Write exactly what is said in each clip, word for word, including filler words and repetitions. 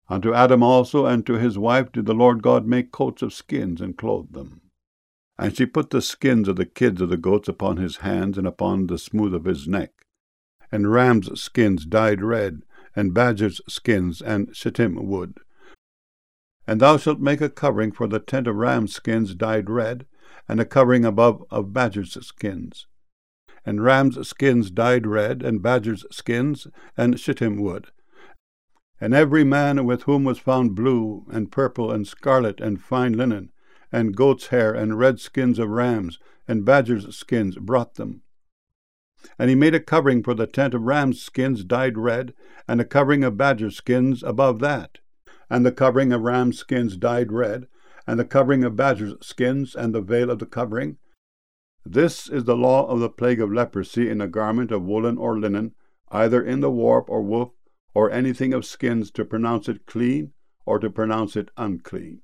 Unto Adam also and to his wife did the Lord God make coats of skins, and clothed them. And she put the skins of the kids of the goats upon his hands, and upon the smooth of his neck, and rams' skins dyed red, and badgers' skins, and shittim wood. And thou shalt make a covering for the tent of rams' skins dyed red, and a covering above of badgers' skins, and rams' skins dyed red, and badgers' skins, and shittim wood. And every man with whom was found blue, and purple, and scarlet, and fine linen, and goat's hair, and red skins of rams, and badgers' skins, brought them. And he made a covering for the tent of rams' skins dyed red, and a covering of badgers' skins above that, and the covering of rams' skins dyed red, and the covering of badgers' skins, and the veil of the covering. This is the law of the plague of leprosy in a garment of woolen or linen, either in the warp or woof, or anything of skins, to pronounce it clean, or to pronounce it unclean.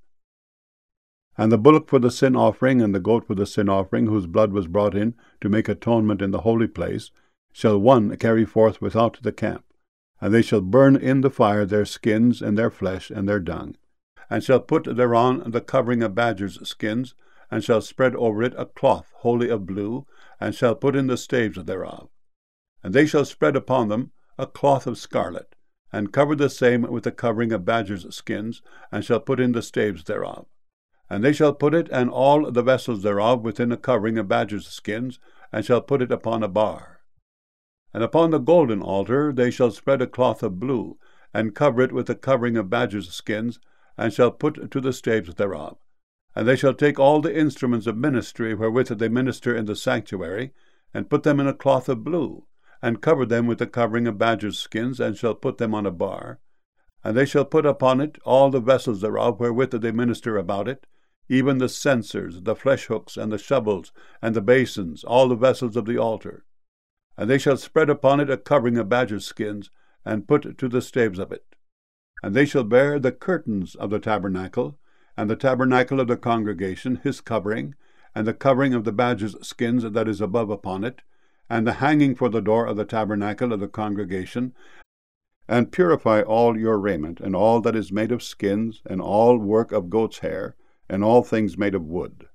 And the bullock for the sin offering, and the goat for the sin offering, whose blood was brought in to make atonement in the holy place, shall one carry forth without the camp. And they shall burn in the fire their skins, and their flesh, and their dung, and shall put thereon the covering of badgers' skins, and shall spread over it a cloth wholly of blue, and shall put in the staves thereof. And they shall spread upon them a cloth of scarlet, and cover the same with the covering of badgers' skins, and shall put in the staves thereof. And they shall put it and all the vessels thereof within a covering of badgers' skins, and shall put it upon a bar. And upon the golden altar they shall spread a cloth of blue, and cover it with a covering of badgers' skins, and shall put to the staves thereof. And they shall take all the instruments of ministry wherewith they minister in the sanctuary, and put them in a cloth of blue, and cover them with the covering of badgers' skins, and shall put them on a bar. And they shall put upon it all the vessels thereof wherewith they minister about it, even the censers, the flesh hooks, and the shovels, and the basins, all the vessels of the altar. And they shall spread upon it a covering of badgers' skins, and put to the staves of it. And they shall bear the curtains of the tabernacle, and the tabernacle of the congregation, his covering, and the covering of the badgers' skins that is above upon it, and the hanging for the door of the tabernacle of the congregation, and purify all your raiment, and all that is made of skins, and all work of goat's hair, and all things made of wood.